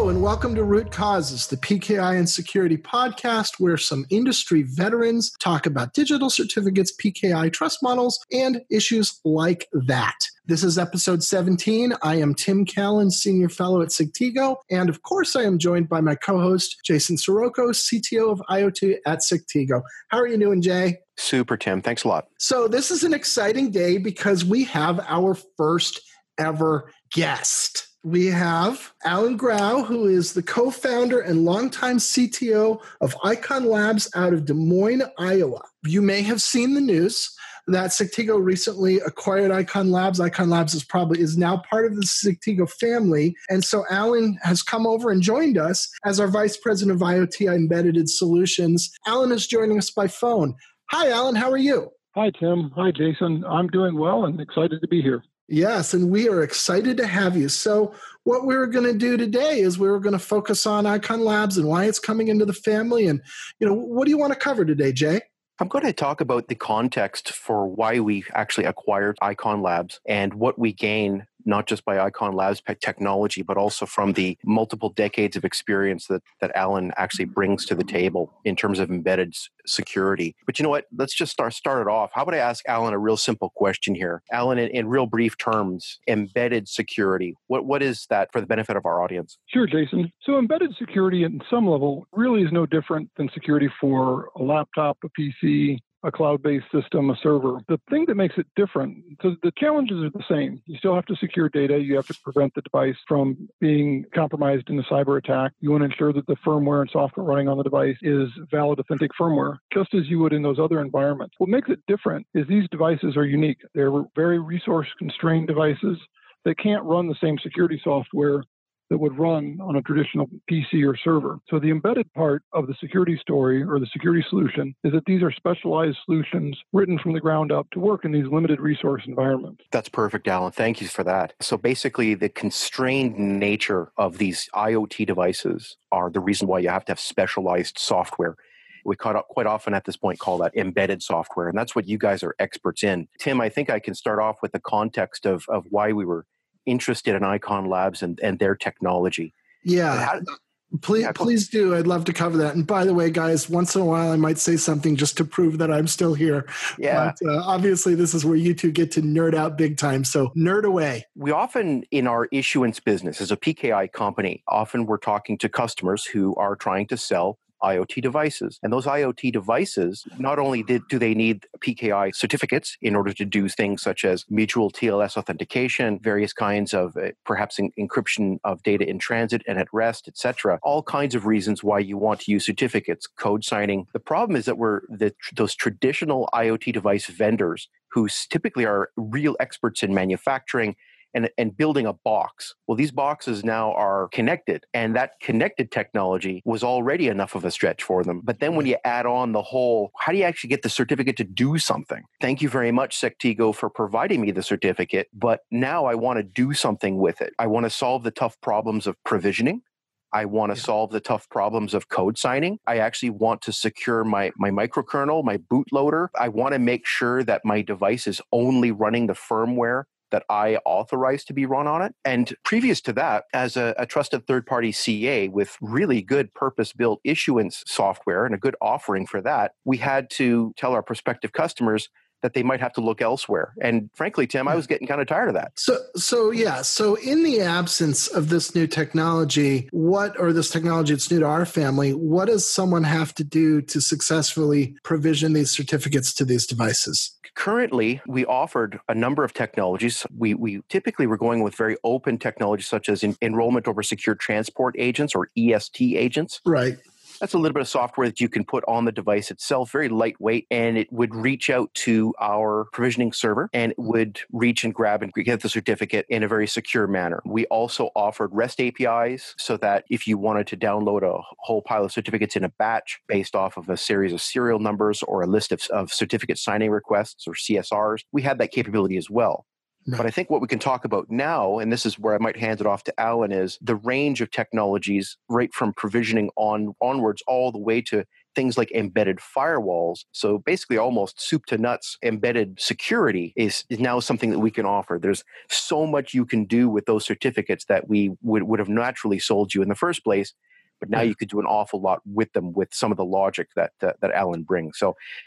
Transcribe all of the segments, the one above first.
Hello, and welcome to Root Causes, the PKI and Security podcast, where some industry veterans talk about digital certificates, PKI trust models, and issues like that. This is episode 17. I am Tim Callan, Senior Fellow at Sigtigo, and of course I am joined by my co-host, Jason Sirocco, CTO of IoT at Sigtigo. How are you doing, Jay? Super, Tim. Thanks a lot. So this is an exciting day because we have our first ever guest. We have Alan Grau, who is the co-founder and longtime CTO of Icon Labs out of Des Moines, Iowa. You may have seen the news that Sigtigo recently acquired Icon Labs. Icon Labs is now part of the Sigtigo family. And so Alan has come over and joined us as our Vice President of IoT Embedded Solutions. Alan is joining us by phone. Hi, Alan. How are you? Hi, Tim. Hi, Jason. I'm doing well and excited to be here. Yes, and we are excited to have you. So what we're going to do today is we're going to focus on Icon Labs and why it's coming into the family. And, what do you want to cover today, Jay? I'm going to talk about the context for why we actually acquired Icon Labs and what we gain, not just by Icon Labs technology, but also from the multiple decades of experience that Alan actually brings to the table in terms of embedded security. But you know what? Let's just start it off. How about I ask Alan a real simple question here? Alan, in real brief terms, embedded security, what is that for the benefit of our audience? Sure, Jason. So embedded security at some level really is no different than security for a laptop, a PC, a cloud-based system, a server. The thing that makes it different, so the challenges are the same. You still have to secure data. You have to prevent the device from being compromised in a cyber attack. You want to ensure that the firmware and software running on the device is valid, authentic firmware, just as you would in those other environments. What makes it different is these devices are unique. They're very resource-constrained devices that can't run the same security software that would run on a traditional PC or server. So the embedded part of the security story or the security solution is that these are specialized solutions written from the ground up to work in these limited resource environments. That's perfect, Alan. Thank you for that. So basically, the constrained nature of these IoT devices are the reason why you have to have specialized software. We quite often at this point call that embedded software, and that's what you guys are experts in. Tim, I think I can start off with the context of why we were interested in Icon Labs and their technology. Yeah, please do. I'd love to cover that. And by the way, guys, once in a while I might say something just to prove that I'm still here. Yeah. But obviously this is where you two get to nerd out big time. So nerd away. We often, in our issuance business as a PKI company, often we're talking to customers who are trying to sell IoT devices. And those IoT devices, not only do they need PKI certificates in order to do things such as mutual TLS authentication, various kinds of perhaps encryption of data in transit and at rest, etc. All kinds of reasons why you want to use certificates, code signing. The problem is that those traditional IoT device vendors who typically are real experts in manufacturing and building a box. Well, these boxes now are connected, and that connected technology was already enough of a stretch for them. But then when you add on the whole, how do you actually get the certificate to do something? Thank you very much, Sigtigo, for providing me the certificate, but now I want to do something with it. I want to solve the tough problems of provisioning. I want to solve the tough problems of code signing. I actually want to secure my microkernel, my bootloader. I want to make sure that my device is only running the firmware that I authorize to be run on it. And previous to that, as a trusted third-party CA with really good purpose-built issuance software and a good offering for that, we had to tell our prospective customers that they might have to look elsewhere. And frankly, Tim, I was getting kind of tired of that. So in the absence of this new technology, this technology that's new to our family, what does someone have to do to successfully provision these certificates to these devices? Currently, we offered a number of technologies. We typically were going with very open technologies such as enrollment over secure transport agents or EST agents. Right. That's a little bit of software that you can put on the device itself, very lightweight, and it would reach out to our provisioning server and it would reach and grab and get the certificate in a very secure manner. We also offered REST APIs so that if you wanted to download a whole pile of certificates in a batch based off of a series of serial numbers or a list of certificate signing requests or CSRs, we had that capability as well. But I think what we can talk about now, and this is where I might hand it off to Alan, is the range of technologies right from provisioning onwards all the way to things like embedded firewalls. So basically almost soup to nuts embedded security is now something that we can offer. There's so much you can do with those certificates that we would have naturally sold you in the first place. But now you could do an awful lot with them with some of the logic that Alan brings.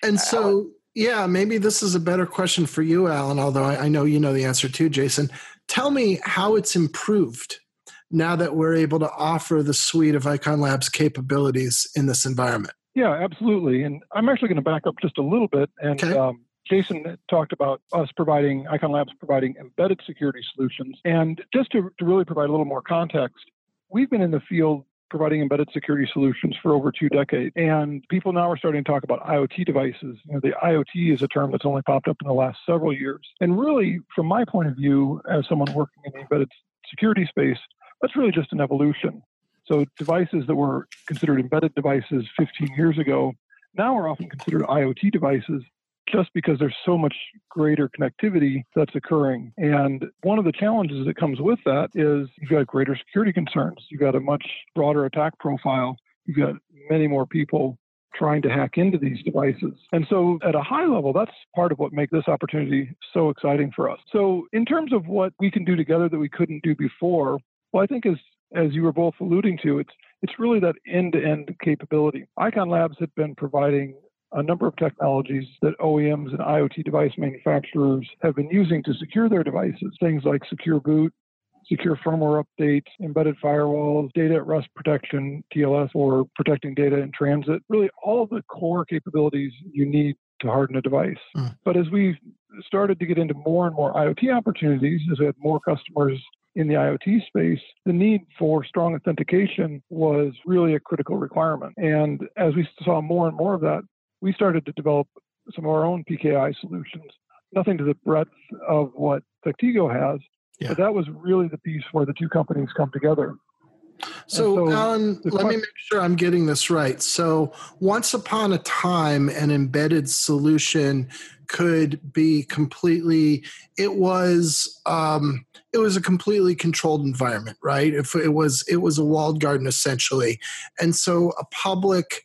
Yeah, maybe this is a better question for you, Alan, although I know you know the answer too, Jason. Tell me how it's improved now that we're able to offer the suite of Icon Labs capabilities in this environment. Yeah, absolutely. And I'm actually going to back up just a little bit. And Jason talked about us providing, Icon Labs providing embedded security solutions. And just to really provide a little more context, we've been in the field providing embedded security solutions for over 2 decades. And people now are starting to talk about IoT devices. The IoT is a term that's only popped up in the last several years. And really, from my point of view, as someone working in the embedded security space, that's really just an evolution. So devices that were considered embedded devices 15 years ago now are often considered IoT devices just because there's so much greater connectivity that's occurring. And one of the challenges that comes with that is you've got greater security concerns. You've got a much broader attack profile. You've got many more people trying to hack into these devices. And so at a high level, that's part of what makes this opportunity so exciting for us. So in terms of what we can do together that we couldn't do before, well, I think as you were both alluding to, it's really that end-to-end capability. Icon Labs had been providing a number of technologies that OEMs and IoT device manufacturers have been using to secure their devices, things like secure boot, secure firmware updates, embedded firewalls, data at rest protection, TLS, or protecting data in transit, really all the core capabilities you need to harden a device. But as we started to get into more and more IoT opportunities, as we had more customers in the IoT space, the need for strong authentication was really a critical requirement. And as we saw more and more of that, we started to develop some of our own PKI solutions, nothing to the breadth of what Sectigo has, but that was really the piece where the two companies come together. So Alan, let me make sure I'm getting this right. So once upon a time, an embedded solution could be completely, it was a completely controlled environment, right? If it was a walled garden essentially. And so a public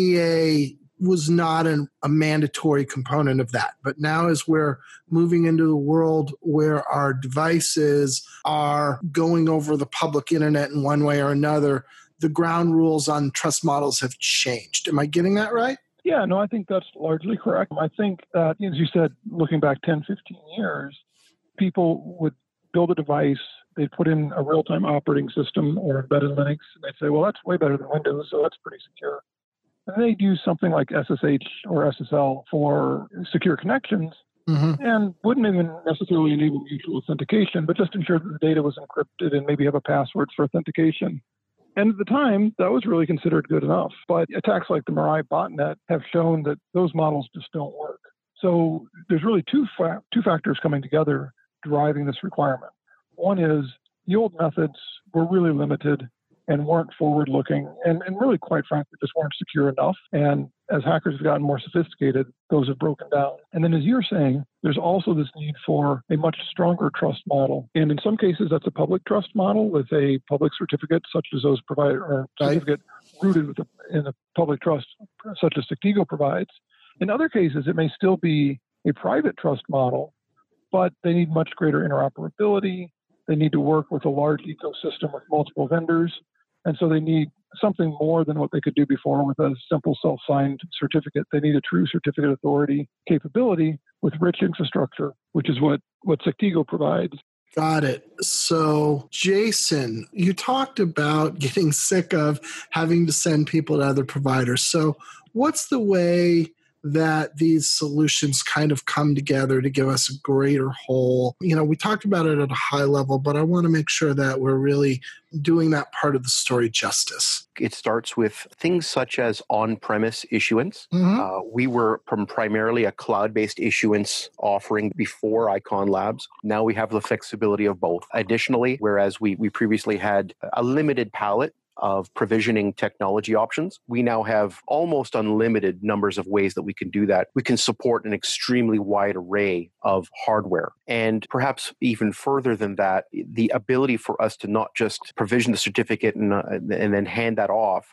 CA was not a mandatory component of that. But now as we're moving into the world where our devices are going over the public internet in one way or another, the ground rules on trust models have changed. Am I getting that right? Yeah, no, I think that's largely correct. I think that, as you said, looking back 10, 15 years, people would build a device, they'd put in a real-time operating system or embedded Linux, and they'd say, well, that's way better than Windows, so that's pretty secure. And they'd use something like SSH or SSL for secure connections and wouldn't even necessarily enable mutual authentication, but just ensure that the data was encrypted and maybe have a password for authentication. And at the time, that was really considered good enough. But attacks like the Mirai botnet have shown that those models just don't work. So there's really two factors coming together driving this requirement. One is the old methods were really limited and weren't forward-looking, and really, quite frankly, just weren't secure enough. And as hackers have gotten more sophisticated, those have broken down. And then, as you're saying, there's also this need for a much stronger trust model. And in some cases, that's a public trust model with a public certificate, such as those provided, or certificate rooted in a public trust, such as Sectigo provides. In other cases, it may still be a private trust model, but they need much greater interoperability. They need to work with a large ecosystem with multiple vendors. And so they need something more than what they could do before with a simple self-signed certificate. They need a true certificate authority capability with rich infrastructure, which is what Sectigo provides. Got it. So, Jason, you talked about getting sick of having to send people to other providers. So what's the way that these solutions kind of come together to give us a greater whole? We talked about it at a high level, but I want to make sure that we're really doing that part of the story justice. It starts with things such as on-premise issuance. We were primarily a cloud-based issuance offering before Icon Labs. Now we have the flexibility of both. Additionally, whereas we previously had a limited palette of provisioning technology options, we now have almost unlimited numbers of ways that we can do that. We can support an extremely wide array of hardware. And perhaps even further than that, the ability for us to not just provision the certificate and then hand that off,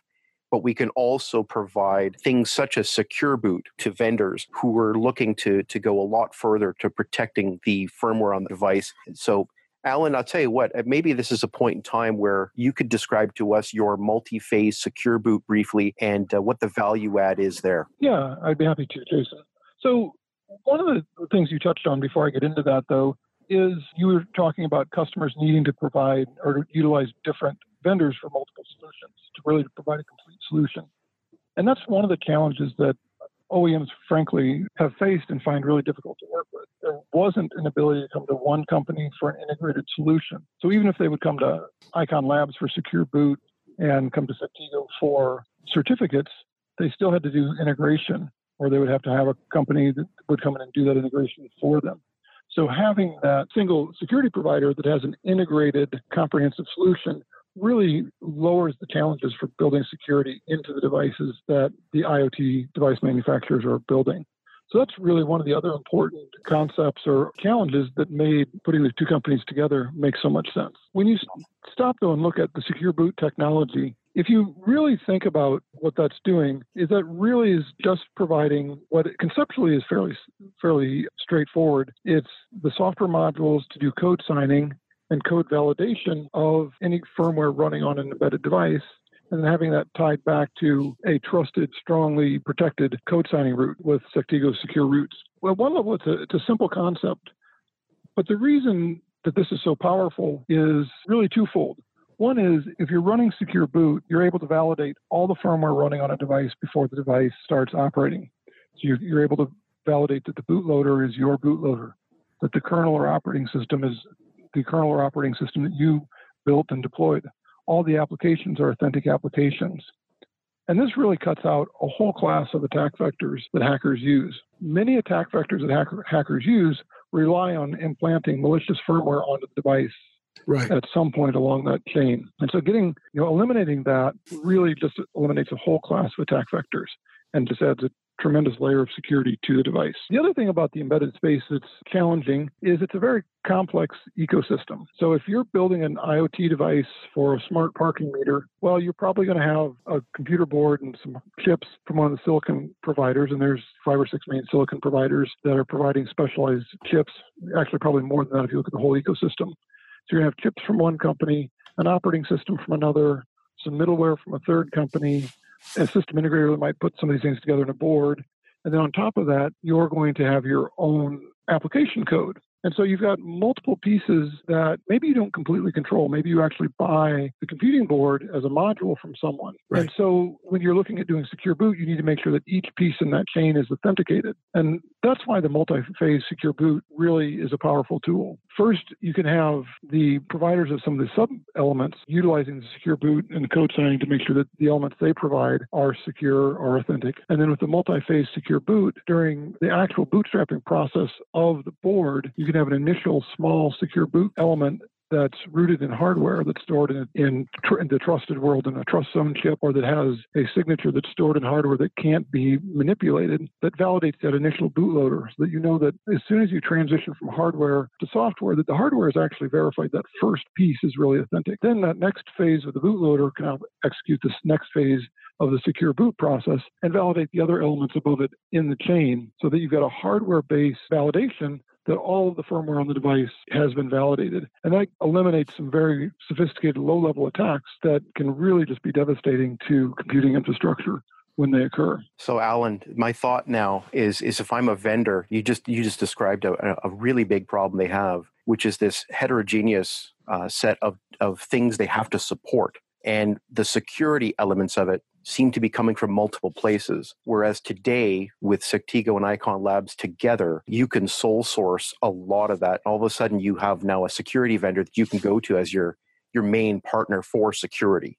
but we can also provide things such as secure boot to vendors who are looking to go a lot further to protecting the firmware on the device. So Alan, I'll tell you what, maybe this is a point in time where you could describe to us your multi-phase secure boot briefly and what the value add is there. Yeah, I'd be happy to, Jason. So one of the things you touched on before I get into that, though, is you were talking about customers needing to provide or utilize different vendors for multiple solutions to really provide a complete solution. And that's one of the challenges that OEMs, frankly, have faced and find really difficult to work with. There wasn't an ability to come to one company for an integrated solution. So even if they would come to Icon Labs for secure boot and come to Sectigo for certificates, they still had to do integration, or they would have to have a company that would come in and do that integration for them. So having that single security provider that has an integrated, comprehensive solution really lowers the challenges for building security into the devices that the IoT device manufacturers are building. So that's really one of the other important concepts or challenges that made putting the two companies together make so much sense. When you stop, though, and look at the secure boot technology, if you really think about what that's doing, is that really is just providing what conceptually is fairly straightforward. It's the software modules to do code signing and code validation of any firmware running on an embedded device, and having that tied back to a trusted, strongly protected code signing route with Sectigo Secure Roots. Well, at one level, it's a simple concept, but the reason that this is so powerful is really twofold. One is, if you're running Secure Boot, you're able to validate all the firmware running on a device before the device starts operating. So you're able to validate that the bootloader is your bootloader, that the kernel or operating system is the kernel or operating system that you built and deployed. All the applications are authentic applications. And this really cuts out a whole class of attack vectors that hackers use. Many attack vectors that hackers use rely on implanting malicious firmware onto the device at some point along that chain. And so eliminating that really just eliminates a whole class of attack vectors and just adds a tremendous layer of security to the device. The other thing about the embedded space that's challenging is it's a very complex ecosystem. So if you're building an IoT device for a smart parking meter, well, you're probably going to have a computer board and some chips from one of the silicon providers, and there's 5 or 6 main silicon providers that are providing specialized chips, actually probably more than that if you look at the whole ecosystem. So you're going to have chips from one company, an operating system from another, some middleware from a third company, a system integrator that might put some of these things together in a board. And then on top of that, you're going to have your own application code. And so you've got multiple pieces that maybe you don't completely control. Maybe you actually buy the computing board as a module from someone. Right. And so when you're looking at doing secure boot, you need to make sure that each piece in that chain is authenticated. And that's why the multi-phase secure boot really is a powerful tool. First, you can have the providers of some of the sub-elements utilizing the secure boot and code signing to make sure that the elements they provide are secure or authentic. And then with the multi-phase secure boot, during the actual bootstrapping process of the board, you can have an initial small secure boot element that's rooted in hardware that's stored in the trusted world in a trust zone chip, or that has a signature that's stored in hardware that can't be manipulated, that validates that initial bootloader, so that you know that as soon as you transition from hardware to software, that the hardware is actually verified that first piece is really authentic. Then that next phase of the bootloader can execute this next phase of the secure boot process and validate the other elements above it in the chain, so that you've got a hardware-based validation that all of the firmware on the device has been validated. And that eliminates some very sophisticated low-level attacks that can really just be devastating to computing infrastructure when they occur. So Alan, my thought now is if I'm a vendor, you just described a really big problem they have, which is this heterogeneous set of things they have to support. And the security elements of it seem to be coming from multiple places. Whereas today, with Sectigo and Icon Labs together, you can sole source a lot of that. All of a sudden, you have now a security vendor that you can go to as your main partner for security.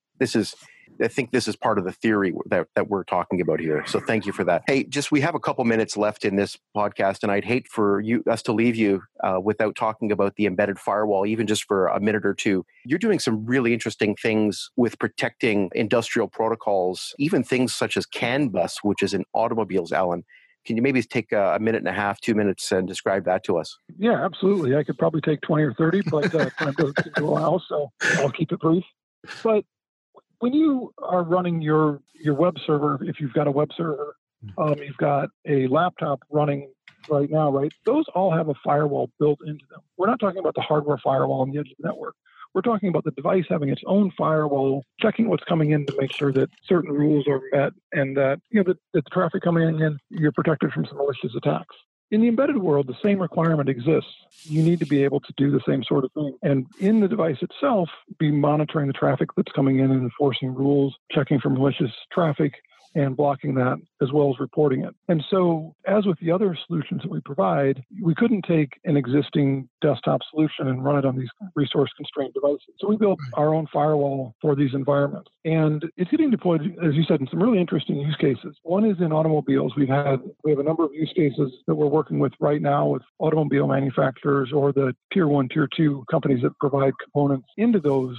I think this is part of the theory that we're talking about here. So thank you for that. Hey, we have a couple minutes left in this podcast, and I'd hate for us to leave you without talking about the embedded firewall, even just for a minute or two. You're doing some really interesting things with protecting industrial protocols, even things such as CAN bus, which is in automobiles, Alan. Can you maybe take a minute and a half, 2 minutes, and describe that to us? Yeah, absolutely. I could probably take 20 or 30, but time doesn't seem to allow, so I'll keep it brief. But when you are running your web server, if you've got a web server, you've got a laptop running right now, right? Those all have a firewall built into them. We're not talking about the hardware firewall on the edge of the network. We're talking about the device having its own firewall, checking what's coming in to make sure that certain rules are met and that, that the traffic coming in, you're protected from some malicious attacks. In the embedded world, the same requirement exists. You need to be able to do the same sort of thing. And in the device itself, be monitoring the traffic that's coming in and enforcing rules, checking for malicious traffic, and blocking that as well as reporting it. And so, as with the other solutions that we provide, we couldn't take an existing desktop solution and run it on these resource-constrained devices. So we built our own firewall for these environments. And it's getting deployed, as you said, in some really interesting use cases. One is in automobiles. We have a number of use cases that we're working with right now with automobile manufacturers or the tier 1, tier 2 companies that provide components into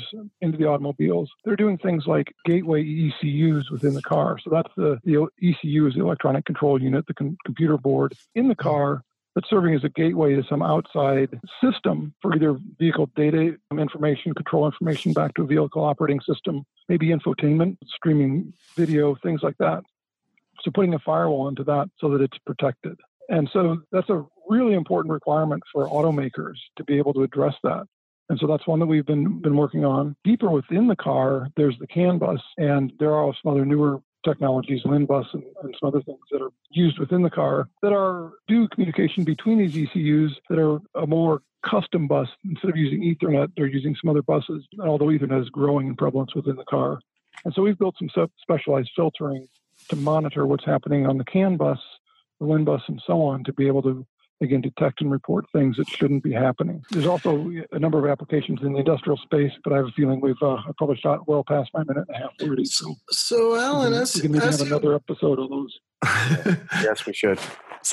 the automobiles. They're doing things like gateway ECUs within the car. So that's the ECU is the electronic control unit, the computer board in the car that's serving as a gateway to some outside system for either vehicle data information, control information back to a vehicle operating system, maybe infotainment, streaming video, things like that. So putting a firewall into that so that it's protected. And so that's a really important requirement for automakers to be able to address that. And so that's one that we've been working on. Deeper within the car, there's the CAN bus, and there are some other newer technologies, LIN bus and some other things that are used within the car that do communication between these ECUs that are a more custom bus. Instead of using Ethernet, they're using some other buses, although Ethernet is growing in prevalence within the car. And so we've built some specialized filtering to monitor what's happening on the CAN bus, the LIN bus, and so on to be able to, again, detect and report things that shouldn't be happening. There's also a number of applications in the industrial space, but I have a feeling we've probably shot well past my minute and a half already. So Alan, we can maybe have another episode of those. Yes, we should.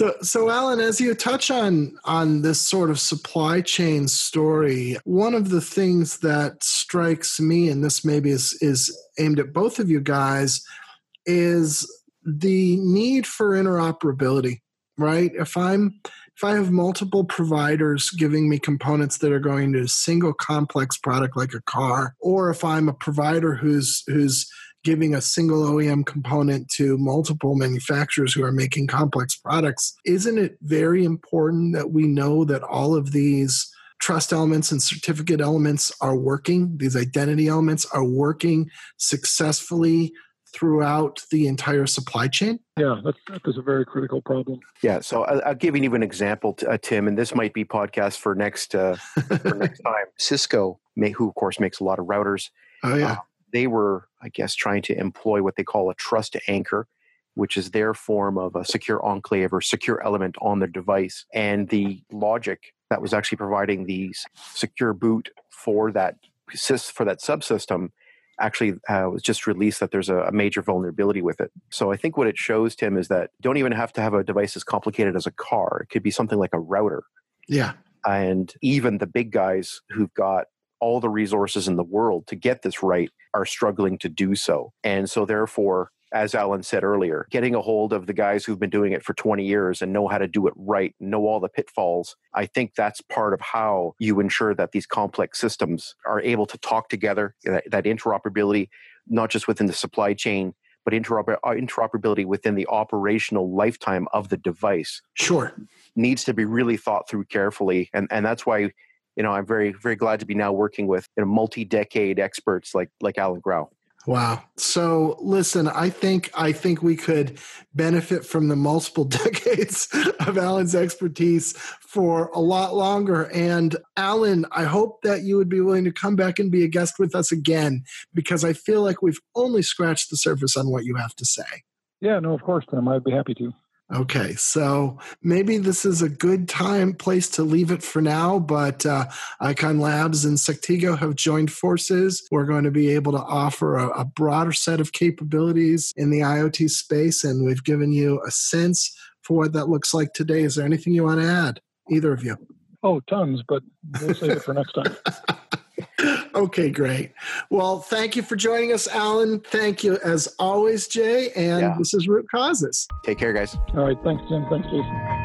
So Alan, as you touch on this sort of supply chain story, one of the things that strikes me, and this maybe is aimed at both of you guys, is the need for interoperability, right? If I have multiple providers giving me components that are going to a single complex product like a car, or if I'm a provider who's giving a single OEM component to multiple manufacturers who are making complex products, isn't it very important that we know that all of these trust elements and certificate elements are working, these identity elements are working successfully throughout the entire supply chain? Yeah, that is a very critical problem. Yeah, so I'll give you an example, Tim, and this might be podcast for next time. Cisco, who of course makes a lot of routers, they were, I guess, trying to employ what they call a trust anchor, which is their form of a secure enclave or secure element on their device. And the logic that was actually providing the secure boot for that subsystem actually was just released that there's a major vulnerability with it. So I think what it shows, Tim, is that you don't even have to have a device as complicated as a car. It could be something like a router. Yeah. And even the big guys who've got all the resources in the world to get this right are struggling to do so. And so therefore, as Alan said earlier, getting a hold of the guys who've been doing it for 20 years and know how to do it right, know all the pitfalls, I think that's part of how you ensure that these complex systems are able to talk together, that interoperability, not just within the supply chain, but interoperability within the operational lifetime of the device. Sure. Needs to be really thought through carefully. And that's why, I'm very, very glad to be now working with multi-decade experts like Alan Grau. Wow. So listen, I think we could benefit from the multiple decades of Alan's expertise for a lot longer. And Alan, I hope that you would be willing to come back and be a guest with us again, because I feel like we've only scratched the surface on what you have to say. Yeah, no, of course, Tim. I'd be happy to. Okay, so maybe this is a good place to leave it for now, but Icon Labs and Sectigo have joined forces. We're going to be able to offer a broader set of capabilities in the IoT space, and we've given you a sense for what that looks like today. Is there anything you want to add, either of you? Oh, tons, but we'll save it for next time. Okay, great. Well, thank you for joining us, Alan. Thank you, as always, Jay. And This is Root Causes. Take care, guys. All right. Thanks, Jim. Thanks, Jason.